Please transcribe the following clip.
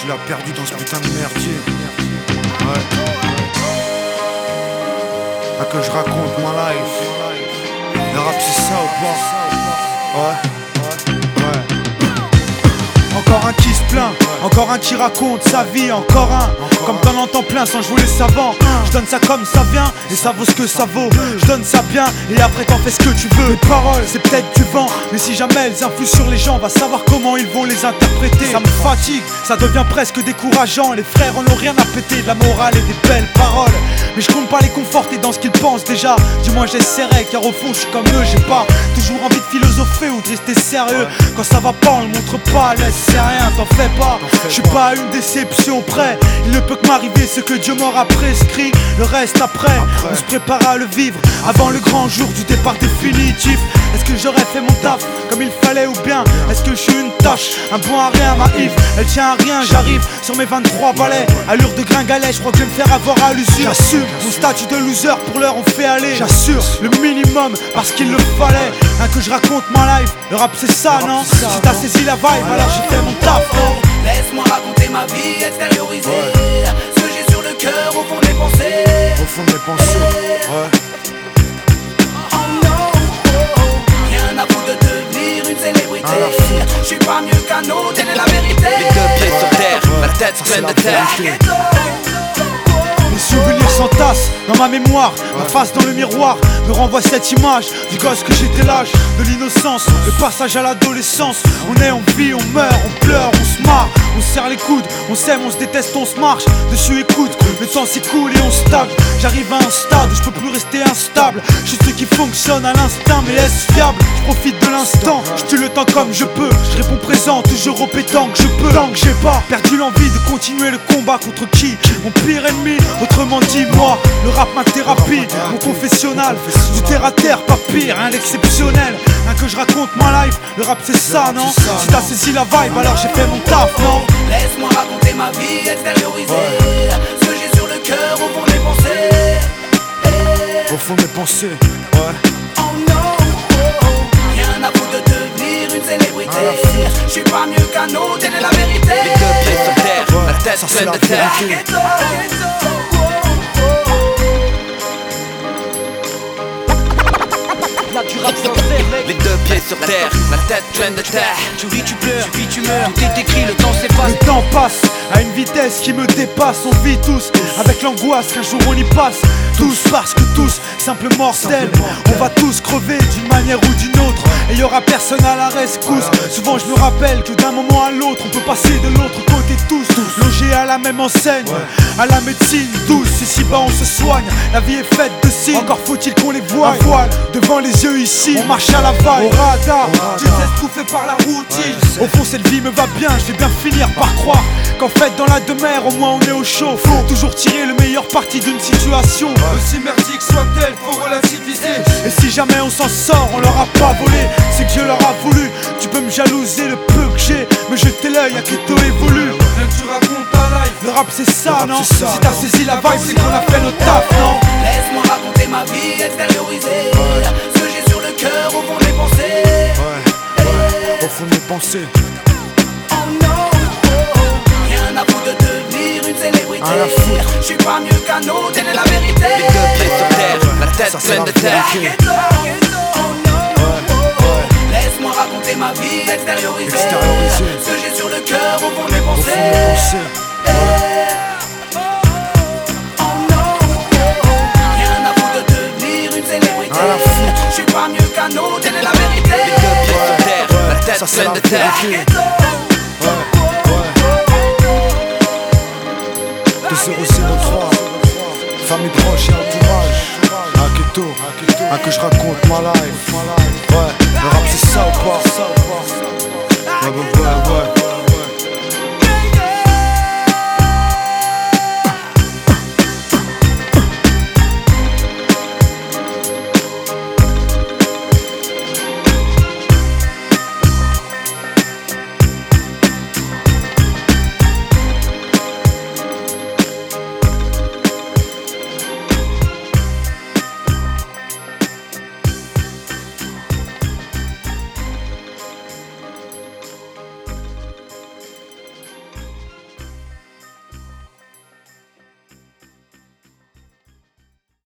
tu l'as perdu dans ce putain de merdier. Ouais. Ah, que je raconte ma life. Le rap c'est ça ou pas? Ouais. Encore un qui se plaint, encore un qui raconte sa vie, encore un. Comme t'en entends plein sans jouer les savants. Je donne ça comme ça vient et ça vaut ce que ça vaut. Je donne ça bien et après t'en fais ce que tu veux. Les paroles c'est peut-être du vent, mais si jamais elles influent sur les gens, va savoir comment ils vont les interpréter. Ça me fatigue, ça devient presque décourageant. Les frères en ont rien à péter, de la morale et des belles paroles. Mais je compte pas les conforter dans ce qu'ils pensent déjà. Du moins j'essaierai, car au fond je suis comme eux. J'ai pas toujours envie de philosopher ou de rester sérieux. Quand ça va pas on le montre pas, laisse c'est rien, t'en fais pas. Je suis pas à une déception près. Il ne peut que m'arriver ce que Dieu m'aura prescrit. Le reste après, on se prépare à le vivre avant le grand jour du départ définitif. Est-ce que j'aurais fait mon taf comme il fallait ou bien est-ce que je suis une tâche, un bon à rien, ma Yves elle tient à rien, j'arrive sur mes 23 balais. Allure de gringalet, je crois que je vais me faire avoir à l'usure. J'assume mon statut de loser, pour l'heure on fait aller. J'assure le minimum parce qu'il le fallait. Que je raconte ma life, le rap c'est ça, non? Si t'as saisi la vibe, alors j'ai fait mon taf, non? Laisse-moi raconter ma vie, extérioriser ce que j'ai sur le cœur, au fond des pensées. Au fond des pensées, ouais. Oh non, rien à vous de devenir une célébrité. Je suis pas mieux qu'un autre, telle est la vérité. Les deux pieds sur terre, la tête pleine de terre. Les souvenirs s'entassent dans ma mémoire. Ma face dans le miroir me renvoie cette image du gosse que j'étais, l'âge de l'innocence, le passage à l'adolescence. On est, on vit, on meurt, on pleure, on se marre, on serre les coudes, on s'aime, on se déteste, on se marche dessus, écoute, le temps s'écoule et on stagne. J'arrive à un stade où je peux plus rester instable. Je suis ce qui fonctionne à l'instinct, mais est-ce fiable? Je profite de l'instant, je tue le temps comme je peux. Je réponds présent, toujours au pétant que je peux. Tant que j'ai pas perdu l'envie de continuer le combat contre qui? Mon pire ennemi, autrement dit moi. Le rap ma thérapie, mon confessionnal. Du terre à terre, pas pire, rien d'exceptionnel. Que je raconte ma life, le rap c'est ça, non? Si t'as saisi la vibe, alors j'ai fait mon taf, non? Laisse-moi raconter ma vie, extérioriser ce que j'ai sur le cœur, au fond des pensées. Au fond des pensées, ouais. Oh non, rien à vous de devenir une célébrité. Je suis pas mieux qu'un autre, telle est la vérité. Les deux pieds sur terre, la tête pleine de terre. Les deux pieds sur terre, la tête pleine de terre. Tu ris, tu pleures, tu vis, tu meurs. Tout est écrit, le temps s'efface. Le temps passe à une vitesse qui me dépasse. On vit tous avec l'angoisse qu'un jour on y passe. Tous parce que tous, simple mortel. On va tous crever d'une manière ou d'une autre. Et y aura personne à la rescousse. Souvent je me rappelle que d'un moment à l'autre on peut passer de l'autre côté tous. Logés à la même enseigne, à la médecine douce. Ici-bas on se soigne, la vie est faite de signes. Encore faut-il qu'on les voie. Un voile devant les yeux ici, on marche à la vague, au radar. Tu te laisses bouffer par la routine. Au fond cette vie me va bien, je vais bien finir par croire qu'en fait dans la demeure au moins on est au chaud. Faut toujours tirer le meilleur parti d'une situation, aussi merdique soit-elle, faut relativiser. Et si jamais on s'en sort, on leur a pas volé, c'est que Dieu leur a voulu. Tu peux me jalouser le peu que j'ai, me jeter l'œil à qui t'aurait voulu. Rien que tu racontes ta life, le rap c'est ça, non? Si t'as saisi la vibe, c'est qu'on a fait notre taf, non? Laisse-moi raconter ma vie, extérioriser ce que j'ai sur le cœur, au fond des pensées. Au fond des pensées. Oh non, rien à vous de devenir une célébrité. Je suis pas mieux qu'un autre, telle est la vérité. Les deux pieds sur terre, la tête pleine de terre. Oh non, laisse-moi raconter ma vie, extérioriser ce que j'ai sur le cœur, au fond des pensées. Oh non, rien à vous de devenir une célébrité. Je suis pas mieux qu'un autre, telle est la vérité. Les deux pieds sur terre, la tête pleine de terre. 2003, famille proche et entourage. Aketo, que je raconte ma life. Ouais, le rap c'est ça ou pas? Ouais.